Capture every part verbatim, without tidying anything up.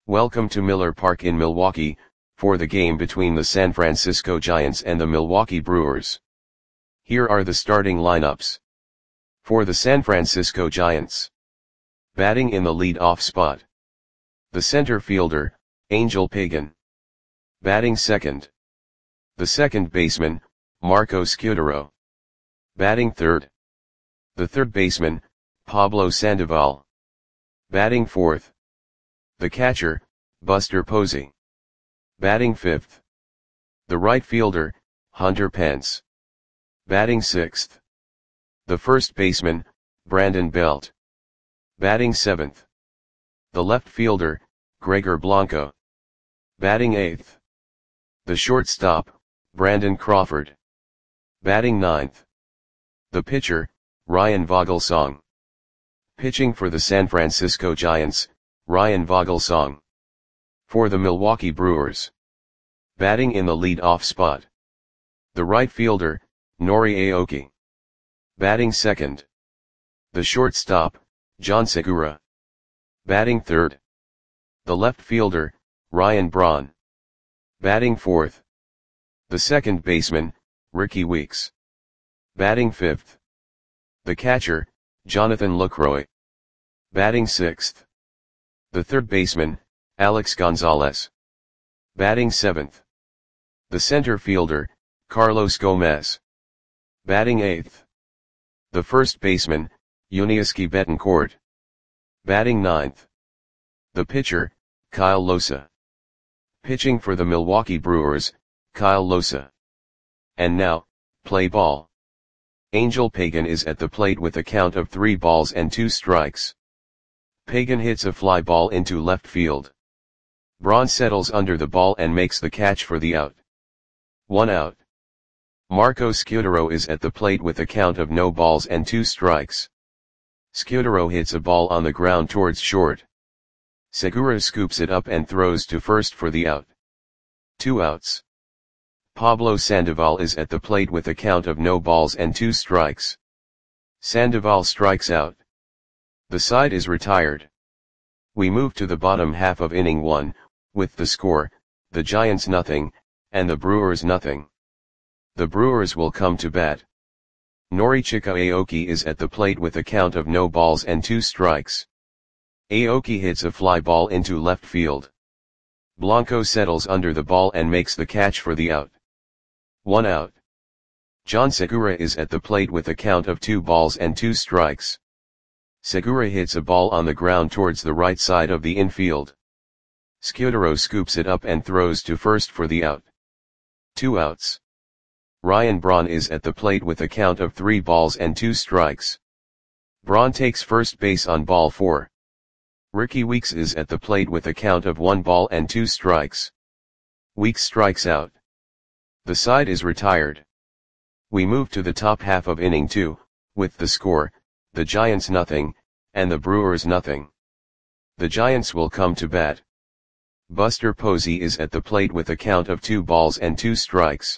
Welcome to Miller Park in Milwaukee, for the game between the San Francisco Giants and the Milwaukee Brewers. Here are the starting lineups. For the San Francisco Giants. Batting in the lead-off spot. The center fielder, Angel Pagan. Batting second. The second baseman, Marco Scutaro. Batting third. The third baseman, Pablo Sandoval. Batting fourth. The catcher, Buster Posey. Batting fifth. The right fielder, Hunter Pence. Batting sixth. The first baseman, Brandon Belt. Batting seventh. The left fielder, Gregor Blanco. Batting eighth. The shortstop, Brandon Crawford. Batting ninth. The pitcher, Ryan Vogelsong. Pitching for the San Francisco Giants, Ryan Vogelsong. For the Milwaukee Brewers. Batting in the lead-off spot. The right fielder, Nori Aoki. Batting second. The shortstop, John Segura. Batting third. The left fielder, Ryan Braun. Batting fourth. The second baseman, Ricky Weeks. Batting fifth. The catcher, Jonathan Lucroy. Batting sixth. The third baseman, Alex Gonzalez. Batting seventh. The center fielder, Carlos Gomez. Batting eighth. The first baseman, Yuniesky Betancourt. Batting ninth. The pitcher, Kyle Losa. Pitching for the Milwaukee Brewers, Kyle Losa. And now, play ball. Angel Pagan is at the plate with a count of three balls and two strikes. Pagan hits a fly ball into left field. Braun settles under the ball and makes the catch for the out. One out. Marco Scutaro is at the plate with a count of no balls and two strikes. Scutaro hits a ball on the ground towards short. Segura scoops it up and throws to first for the out. Two outs. Pablo Sandoval is at the plate with a count of no balls and two strikes. Sandoval strikes out. The side is retired. We move to the bottom half of inning one, with the score, the Giants nothing, and the Brewers nothing. The Brewers will come to bat. Norichika Aoki is at the plate with a count of no balls and two strikes. Aoki hits a fly ball into left field. Blanco settles under the ball and makes the catch for the out. One out. John Segura is at the plate with a count of two balls and two strikes. Segura hits a ball on the ground towards the right side of the infield. Scutaro scoops it up and throws to first for the out. Two outs. Ryan Braun is at the plate with a count of three balls and two strikes. Braun takes first base on ball four. Ricky Weeks is at the plate with a count of one ball and two strikes. Weeks strikes out. The side is retired. We move to the top half of inning two, with the score, the Giants nothing, and the Brewers nothing. The Giants will come to bat. Buster Posey is at the plate with a count of two balls and two strikes.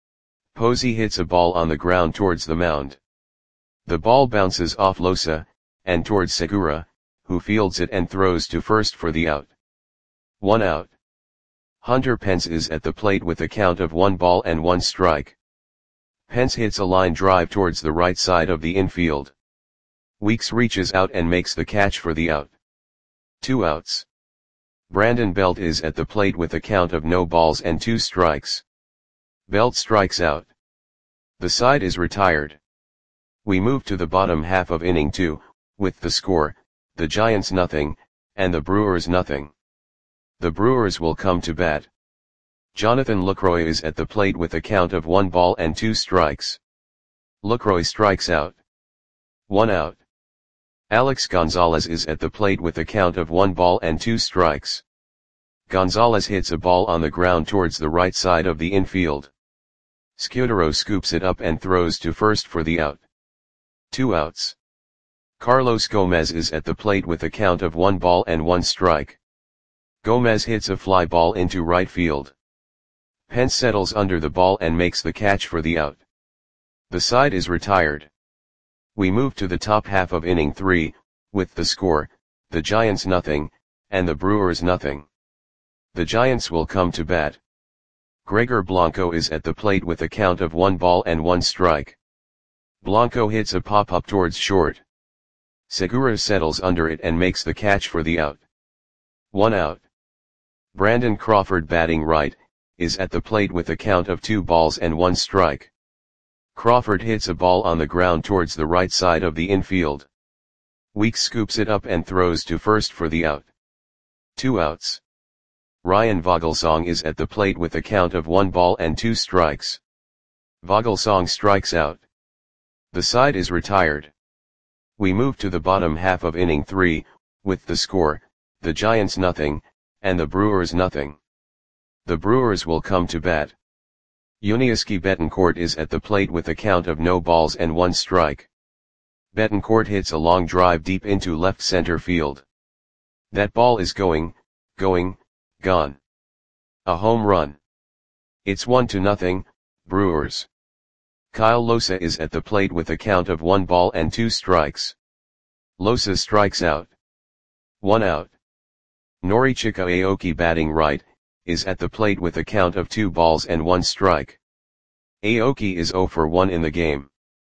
Posey hits a ball on the ground towards the mound. The ball bounces off Losa, and towards Segura, who fields it and throws to first for the out. One out. Hunter Pence is at the plate with a count of one ball and one strike. Pence hits a line drive towards the right side of the infield. Weeks reaches out and makes the catch for the out. Two outs. Brandon Belt is at the plate with a count of no balls and two strikes. Belt strikes out. The side is retired. We move to the bottom half of inning two, with the score, the Giants nothing, and the Brewers nothing. The Brewers will come to bat. Jonathan Lucroy is at the plate with a count of one ball and two strikes. Lucroy strikes out. One out. Alex Gonzalez is at the plate with a count of one ball and two strikes. Gonzalez hits a ball on the ground towards the right side of the infield. Scutaro scoops it up and throws to first for the out. Two outs. Carlos Gomez is at the plate with a count of one ball and one strike. Gomez hits a fly ball into right field. Pence settles under the ball and makes the catch for the out. The side is retired. We move to the top half of inning three, with the score, the Giants nothing, and the Brewers nothing. The Giants will come to bat. Gregor Blanco is at the plate with a count of one ball and one strike. Blanco hits a pop-up towards short. Segura settles under it and makes the catch for the out. One out. Brandon Crawford, batting right, is at the plate with a count of two balls and one strike. Crawford hits a ball on the ground towards the right side of the infield. Weeks scoops it up and throws to first for the out. Two outs. Ryan Vogelsong is at the plate with a count of one ball and two strikes. Vogelsong strikes out. The side is retired. We move to the bottom half of inning three, with the score, the Giants nothing, and the Brewers nothing. The Brewers will come to bat. Yuniesky Betancourt is at the plate with a count of no balls and one strike. Betancourt hits a long drive deep into left center field. That ball is going, going, gone. A home run. It's one to nothing, Brewers. Kyle Losa is at the plate with a count of one ball and two strikes. Losa strikes out. One out. Norichika Aoki, batting right, is at the plate with a count of two balls and one strike. Aoki is zero for one in the game.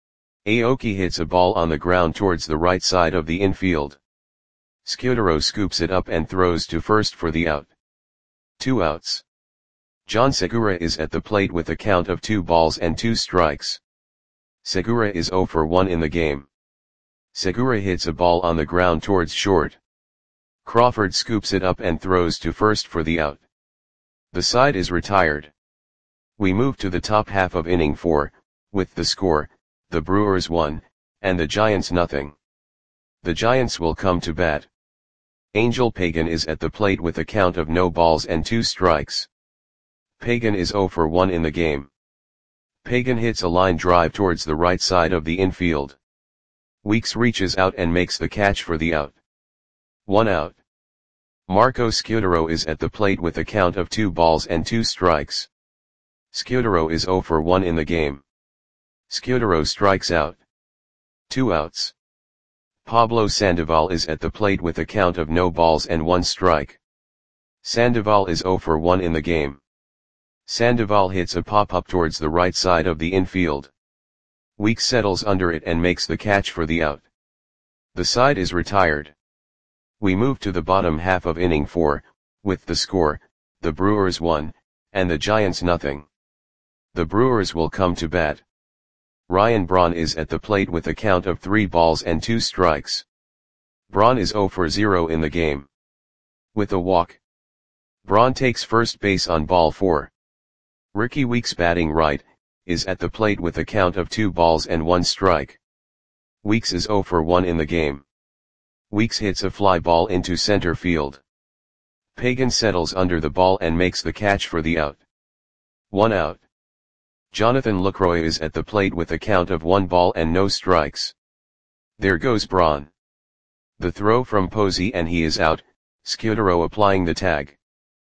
Aoki hits a ball on the ground towards the right side of the infield. Scudero scoops it up and throws to first for the out. Two outs. John Segura is at the plate with a count of two balls and two strikes. Segura is zero for one in the game. Segura hits a ball on the ground towards short. Crawford scoops it up and throws to first for the out. The side is retired. We move to the top half of inning four, with the score, the Brewers one, and the Giants nothing. The Giants will come to bat. Angel Pagan is at the plate with a count of no balls and two strikes. Pagan is zero for one in the game. Pagan hits a line drive towards the right side of the infield. Weeks reaches out and makes the catch for the out. One out. Marco Scudero is at the plate with a count of two balls and two strikes. Scudero is zero for one in the game. Scudero strikes out. Two outs. Pablo Sandoval is at the plate with a count of no balls and one strike. Sandoval is zero for one in the game. Sandoval hits a pop-up towards the right side of the infield. Weeks settles under it and makes the catch for the out. The side is retired. We move to the bottom half of inning four, with the score, the Brewers one, and the Giants nothing. The Brewers will come to bat. Ryan Braun is at the plate with a count of three balls and two strikes. Braun is zero for zero in the game. With a walk. Braun takes first base on ball four. Ricky Weeks, batting right, is at the plate with a count of two balls and one strike. Weeks is zero for one in the game. Weeks hits a fly ball into center field. Pagan settles under the ball and makes the catch for the out. One out. Jonathan Lucroy is at the plate with a count of one ball and no strikes. There goes Braun. The throw from Posey and he is out, Scudero applying the tag.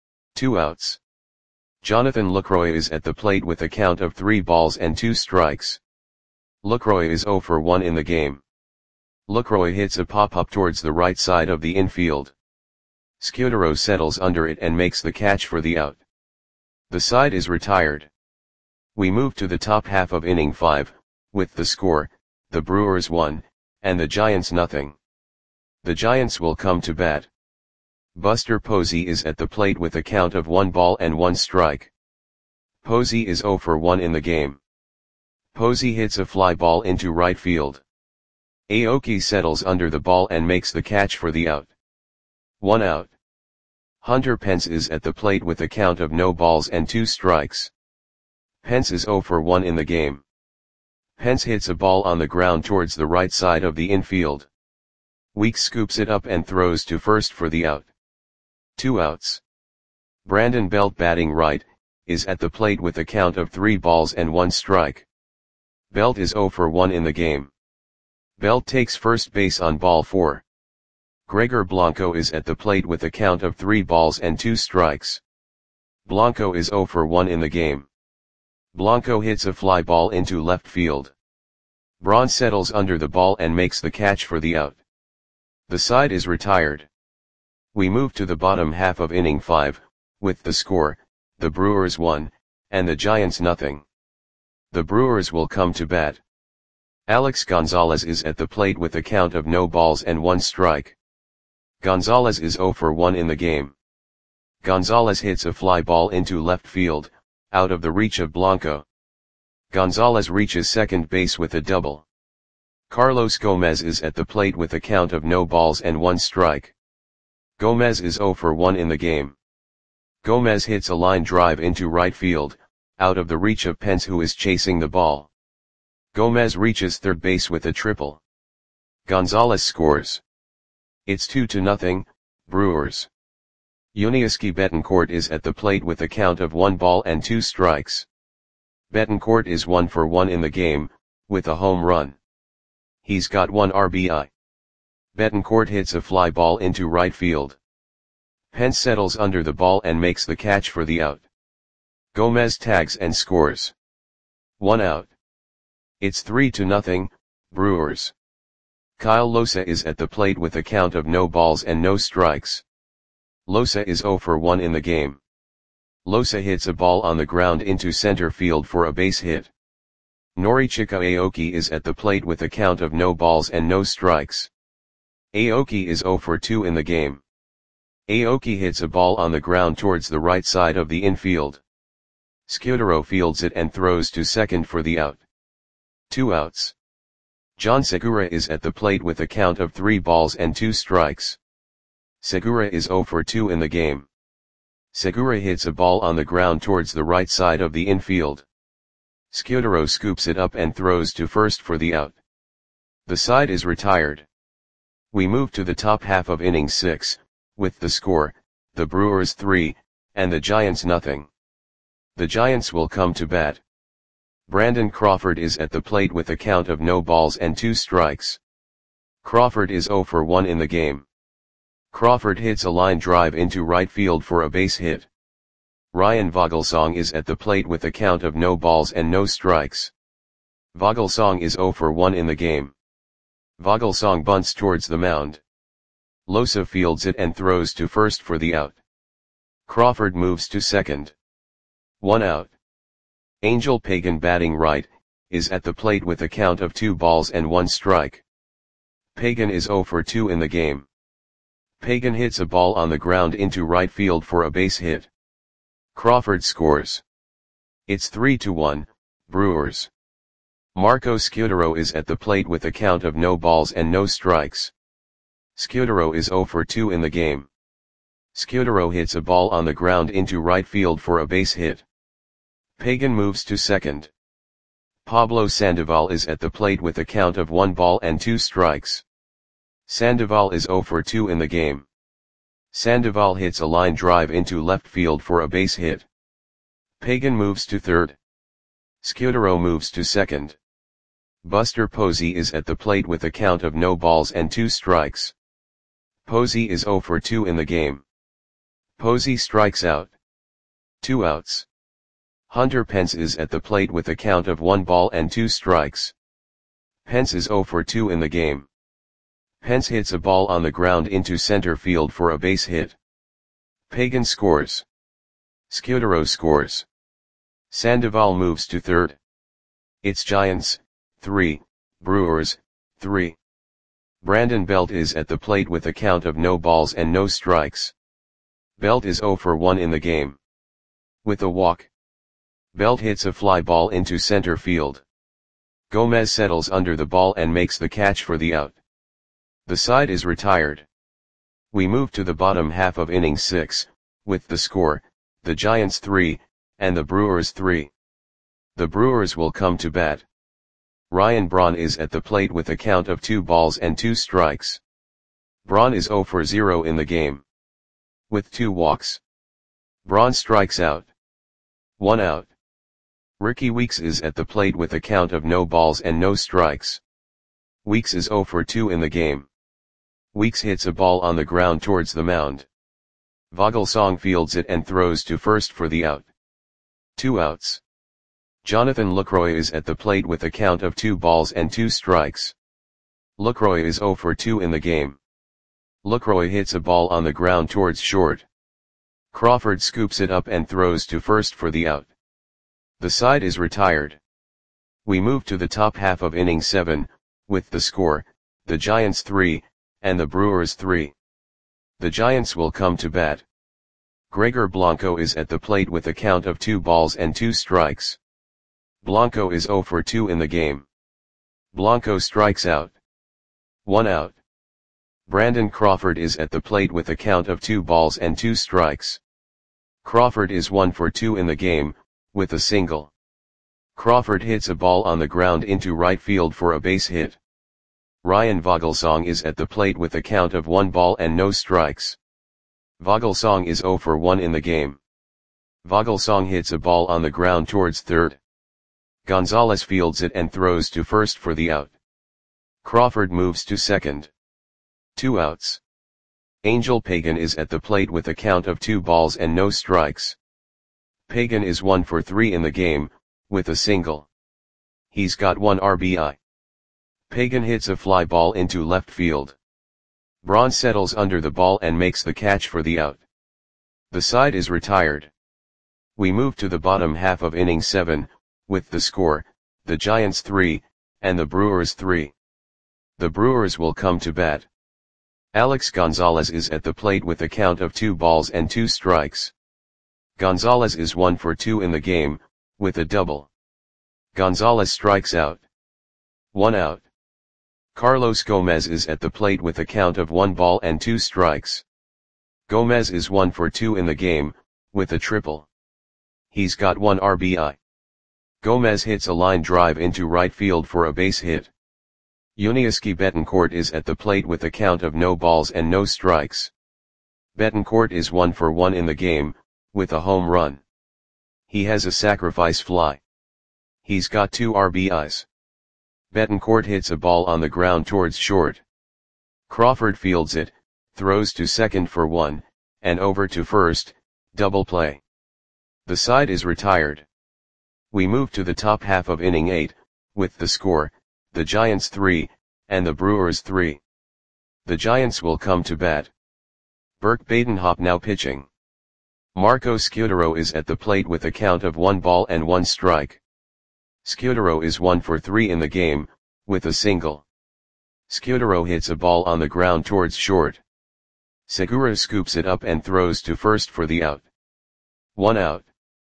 Two outs. Jonathan Lucroy is at the plate with a count of three balls and two strikes. Lucroy is zero for one in the game. Lucroy hits a pop-up towards the right side of the infield. Scudero settles under it and makes the catch for the out. The side is retired. We move to the top half of inning five, with the score, the Brewers one, and the Giants nothing. The Giants will come to bat. Buster Posey is at the plate with a count of one ball and one strike. Posey is zero for one in the game. Posey hits a fly ball into right field. Aoki settles under the ball and makes the catch for the out. One out. Hunter Pence is at the plate with a count of no balls and two strikes. Pence is zero for one in the game. Pence hits a ball on the ground towards the right side of the infield. Weeks scoops it up and throws to first for the out. Two outs. Brandon Belt, batting right, is at the plate with a count of three balls and one strike. Belt is zero for one in the game. Belt takes first base on ball four. Gregor Blanco is at the plate with a count of three balls and two strikes. Blanco is zero for one in the game. Blanco hits a fly ball into left field. Braun settles under the ball and makes the catch for the out. The side is retired. We move to the bottom half of inning five, With the score, the Brewers one, and the Giants nothing. The Brewers will come to bat. Alex Gonzalez is at the plate with a count of no balls and one strike. Gonzalez is zero for one in the game. Gonzalez hits a fly ball into left field, out of the reach of Blanco. Gonzalez reaches second base with a double. Carlos Gomez is at the plate with a count of no balls and one strike. Gomez is zero for one in the game. Gomez hits a line drive into right field, out of the reach of Pence, who is chasing the ball. Gomez reaches third base with a triple. Gonzalez scores. It's two to nothing, Brewers. Yuniesky Betancourt is at the plate with a count of one ball and two strikes. Betancourt is one for one in the game, with a home run. He's got one R B I. Betancourt hits a fly ball into right field. Pence settles under the ball and makes the catch for the out. Gomez tags and scores. One out. It's three to nothing, Brewers. Kyle Losa is at the plate with a count of no balls and no strikes. Losa is zero for one in the game. Losa hits a ball on the ground into center field for a base hit. Norichika Aoki is at the plate with a count of no balls and no strikes. Aoki is zero for two in the game. Aoki hits a ball on the ground towards the right side of the infield. Scudero fields it and throws to second for the out. Two outs. John Segura is at the plate with a count of three balls and two strikes. Segura is zero for two in the game. Segura hits a ball on the ground towards the right side of the infield. Scudero scoops it up and throws to first for the out. The side is retired. We move to the top half of inning six, with the score, the Brewers three, and the Giants nothing. The Giants will come to bat. Brandon Crawford is at the plate with a count of no balls and two strikes. Crawford is zero for one in the game. Crawford hits a line drive into right field for a base hit. Ryan Vogelsong is at the plate with a count of no balls and no strikes. Vogelsong is zero for one in the game. Vogelsong bunts towards the mound. Losa fields it and throws to first for the out. Crawford moves to second. One out. Angel Pagan, batting right, is at the plate with a count of two balls and one strike. Pagan is zero for two in the game. Pagan hits a ball on the ground into right field for a base hit. Crawford scores. It's three to one, Brewers. Marco Scudero is at the plate with a count of no balls and no strikes. Scudero is zero for two in the game. Scudero hits a ball on the ground into right field for a base hit. Pagan moves to second. Pablo Sandoval is at the plate with a count of one ball and two strikes. Sandoval is zero for two in the game. Sandoval hits a line drive into left field for a base hit. Pagan moves to third. Scudero moves to second. Buster Posey is at the plate with a count of no balls and two strikes. Posey is zero for two in the game. Posey strikes out. Two outs. Hunter Pence is at the plate with a count of one ball and two strikes. Pence is zero for two in the game. Pence hits a ball on the ground into center field for a base hit. Pagan scores. Scudero scores. Sandoval moves to third. It's Giants, three, Brewers, three. Brandon Belt is at the plate with a count of no balls and no strikes. Belt is zero for one in the game. With a walk. Belt hits a fly ball into center field. Gomez settles under the ball and makes the catch for the out. The side is retired. We move to the bottom half of inning six, with the score, the Giants three, and the Brewers three. The Brewers will come to bat. Ryan Braun is at the plate with a count of two balls and two strikes. Braun is zero for zero in the game. With two walks. Braun strikes out. One out. Ricky Weeks is at the plate with a count of no balls and no strikes. Weeks is zero for two in the game. Weeks hits a ball on the ground towards the mound. Vogelsong fields it and throws to first for the out. Two outs. Jonathan Lucroy is at the plate with a count of two balls and two strikes. Lucroy is zero for two in the game. Lucroy hits a ball on the ground towards short. Crawford scoops it up and throws to first for the out. The side is retired. We move to the top half of inning seven, with the score, the Giants three, and the Brewers three. The Giants will come to bat. Gregor Blanco is at the plate with a count of two balls and two strikes. Blanco is zero for two in the game. Blanco strikes out. One out. Brandon Crawford is at the plate with a count of two balls and two strikes. Crawford is one for two in the game, with a single. Crawford hits a ball on the ground into right field for a base hit. Ryan Vogelsong is at the plate with a count of one ball and no strikes. Vogelsong is zero for one in the game. Vogelsong hits a ball on the ground towards third. Gonzalez fields it and throws to first for the out. Crawford moves to second. Two outs. Angel Pagan is at the plate with a count of two balls and no strikes. Pagan is one for three in the game, with a single. He's got one R B I. Pagan hits a fly ball into left field. Braun settles under the ball and makes the catch for the out. The side is retired. We move to the bottom half of inning seven, with the score, the Giants three, and the Brewers three. The Brewers will come to bat. Alex Gonzalez is at the plate with a count of two balls and two strikes. Gonzalez is one for two in the game, with a double. Gonzalez strikes out. One out. Carlos Gomez is at the plate with a count of one ball and two strikes. Gomez is one for two in the game, with a triple. He's got one R B I. Gomez hits a line drive into right field for a base hit. Yuniesky Betancourt is at the plate with a count of no balls and no strikes. Betancourt is one for one in the game, with a home run. He has a sacrifice fly. He's got two R B Is. Betancourt hits a ball on the ground towards short. Crawford fields it, throws to second for one, and over to first, double play. The side is retired. We move to the top half of inning eight, with the score, the Giants three, and the Brewers three. The Giants will come to bat. Burke Badenhop now pitching. Marco Scutaro is at the plate with a count of one ball and one strike. Scutaro is one for three in the game, with a single. Scutaro hits a ball on the ground towards short. Segura scoops it up and throws to first for the out. One out.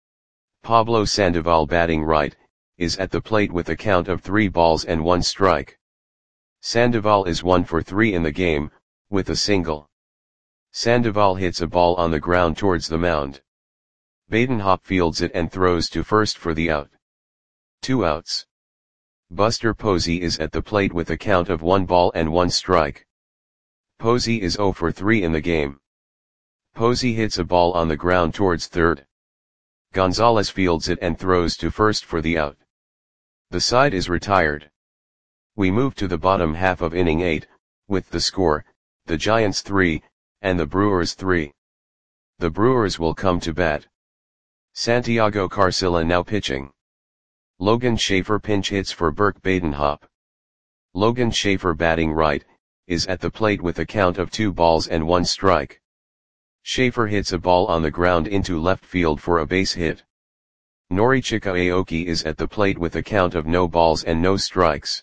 Pablo Sandoval batting right, is at the plate with a count of three balls and one strike. Sandoval is one for three in the game, with a single. Sandoval hits a ball on the ground towards the mound. Badenhop fields it and throws to first for the out. Two outs. Buster Posey is at the plate with a count of one ball and one strike. Posey is zero for three in the game. Posey hits a ball on the ground towards third. Gonzalez fields it and throws to first for the out. The side is retired. We move to the bottom half of inning eight, with the score, the Giants three, and the Brewers three. The Brewers will come to bat. Santiago Carcilla now pitching. Logan Schaefer pinch hits for Burke Badenhop. Logan Schaefer batting right, is at the plate with a count of two balls and one strike. Schaefer hits a ball on the ground into left field for a base hit. Norichika Aoki is at the plate with a count of no balls and no strikes.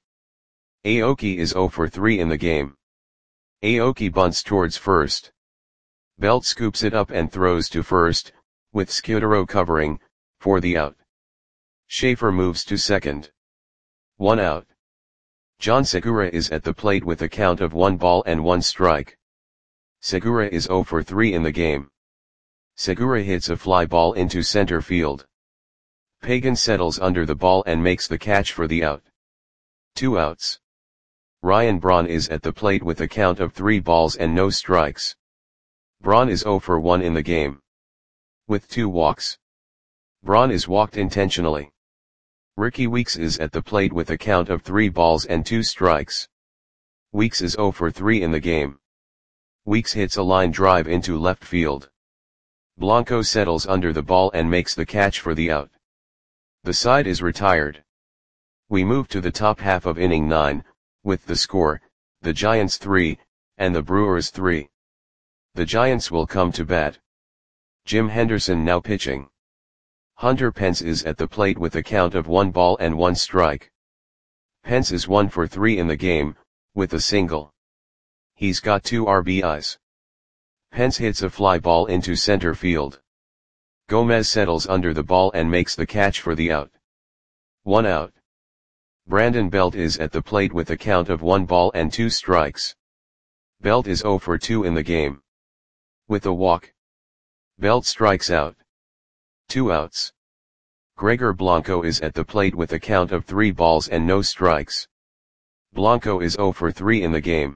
Aoki is zero for three in the game. Aoki bunts towards first. Belt scoops it up and throws to first, with Scutaro covering, for the out. Schaefer moves to second. One out. John Segura is at the plate with a count of one ball and one strike. Segura is zero for three in the game. Segura hits a fly ball into center field. Pagan settles under the ball and makes the catch for the out. Two outs. Ryan Braun is at the plate with a count of three balls and no strikes. Braun is zero for one in the game. With two walks. Braun is walked intentionally. Ricky Weeks is at the plate with a count of three balls and two strikes. Weeks is zero for three in the game. Weeks hits a line drive into left field. Blanco settles under the ball and makes the catch for the out. The side is retired. We move to the top half of inning nine, with the score, the Giants three, and the Brewers three. The Giants will come to bat. Jim Henderson now pitching. Hunter Pence is at the plate with a count of one ball and one strike. Pence is one for three in the game, with a single. He's got two R B Is. Pence hits a fly ball into center field. Gomez settles under the ball and makes the catch for the out. One out. Brandon Belt is at the plate with a count of one ball and two strikes. Belt is zero for two in the game. With a walk, Belt strikes out. Two outs. Gregor Blanco is at the plate with a count of three balls and no strikes. Blanco is zero for three in the game.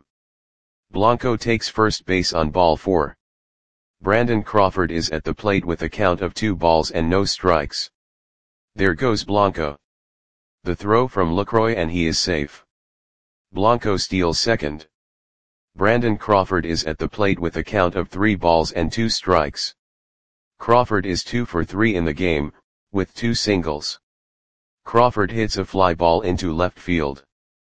Blanco takes first base on ball four. Brandon Crawford is at the plate with a count of two balls and no strikes. There goes Blanco. The throw from Lucroy and he is safe. Blanco steals second. Brandon Crawford is at the plate with a count of three balls and two strikes. Crawford is two for three in the game, with two singles. Crawford hits a fly ball into left field.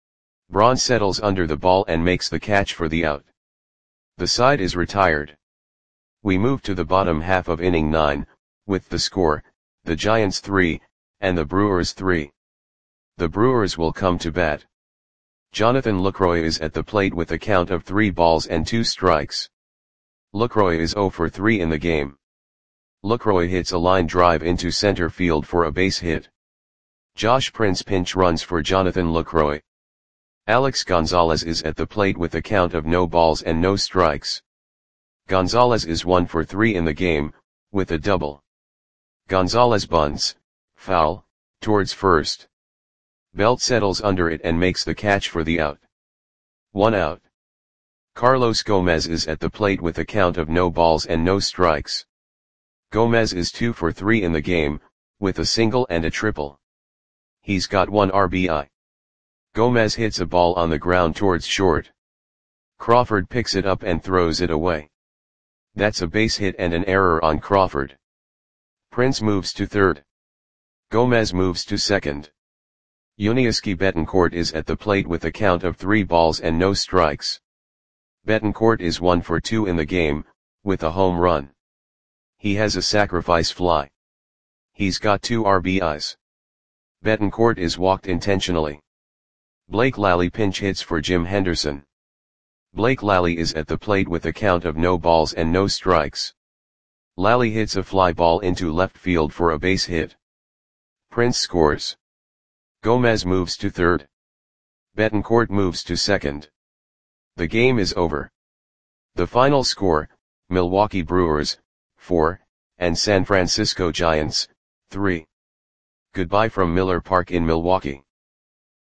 Braun settles under the ball and makes the catch for the out. The side is retired. We move to the bottom half of inning nine, with the score, the Giants three, and the Brewers three. The Brewers will come to bat. Jonathan Lucroy is at the plate with a count of three balls and two strikes. Lucroy is zero for three in the game. Lucroy hits a line drive into center field for a base hit. Josh Prince pinch runs for Jonathan Lucroy. Alex Gonzalez is at the plate with a count of no balls and no strikes. Gonzalez is one for three in the game, with a double. Gonzalez bunts, foul, towards first. Belt settles under it and makes the catch for the out. One out. Carlos Gomez is at the plate with a count of no balls and no strikes. Gomez is two for three in the game, with a single and a triple. He's got one R B I. Gomez hits a ball on the ground towards short. Crawford picks it up and throws it away. That's a base hit and an error on Crawford. Prince moves to third. Gomez moves to second. Yuniesky Betancourt is at the plate with a count of three balls and no strikes. Betancourt is one for two in the game, with a home run. He has a sacrifice fly. He's got two R B Is. Betancourt is walked intentionally. Blake Lally pinch hits for Jim Henderson. Blake Lally is at the plate with a count of no balls and no strikes. Lally hits a fly ball into left field for a base hit. Prince scores. Gomez moves to third. Betancourt moves to second. The game is over. The final score, Milwaukee Brewers, four, and San Francisco Giants, three. Goodbye from Miller Park in Milwaukee.